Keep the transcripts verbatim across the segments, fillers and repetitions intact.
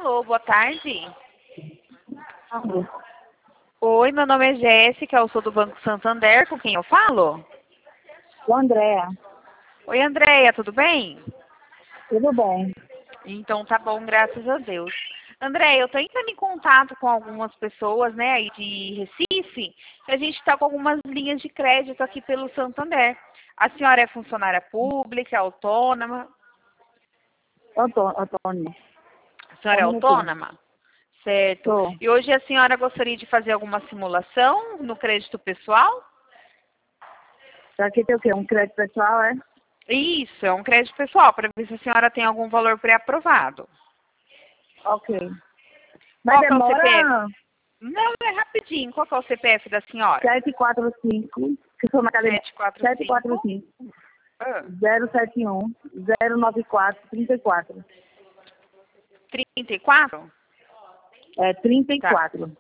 Alô, boa tarde. Alô. Oi, meu nome é Jéssica, eu sou do Banco Santander, com quem eu falo? O Andréa. Oi, Andréia, tudo bem? Tudo bem? Então tá bom, graças a Deus. Andréia, eu tô entrando em contato com algumas pessoas, né, aí de Recife, e a gente está com algumas linhas de crédito aqui pelo Santander. A senhora é funcionária pública, autônoma? Antônio. Antônio. A senhora é autônoma? Certo. Sou. E hoje a senhora gostaria de fazer alguma simulação no crédito pessoal? Aqui tem o quê? Um crédito pessoal, é? Isso, é um crédito pessoal, para ver se a senhora tem algum valor pré-aprovado. Ok. Mas Qual que é o demora C P F? Não, é rapidinho. Qual que é o C P F da senhora? sete quatro cinco, que sou na academia. sete quatro sete cinco. quatro cinco, Ah, zero sete um, zero nove quatro, trinta e quatro. trinta e quatro? É trinta e Tá. quatro.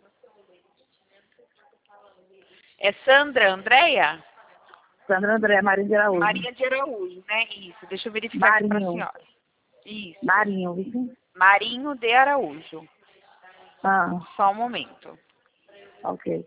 É Sandra Andréia? Sandra Andréa Marinho de Araújo. Maria de Araújo, né? Isso. Deixa eu verificar aqui para a Marinho. senhora. Isso. Marinho, viu? Marinho de Araújo. Ah, Só um momento. ok.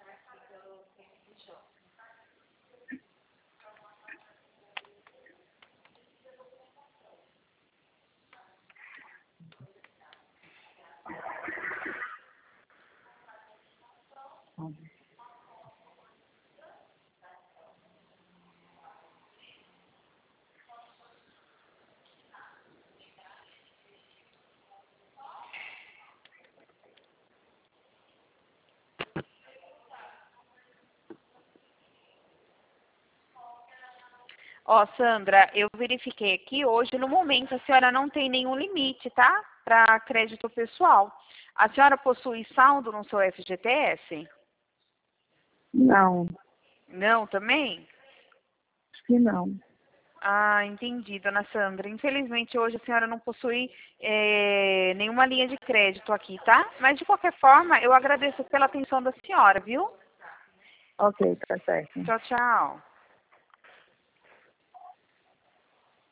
Ó, Sandra, eu verifiquei aqui, hoje no momento a senhora não tem nenhum limite, tá? Para crédito pessoal. A senhora possui saldo no seu F G T S? Não, Não, também? acho que não. Ah, entendi, dona Sandra. Infelizmente hoje a senhora não possui eh, nenhuma linha de crédito aqui, tá? Mas de qualquer forma, eu agradeço pela atenção da senhora, viu? Ok, tá certo. Tchau, tchau.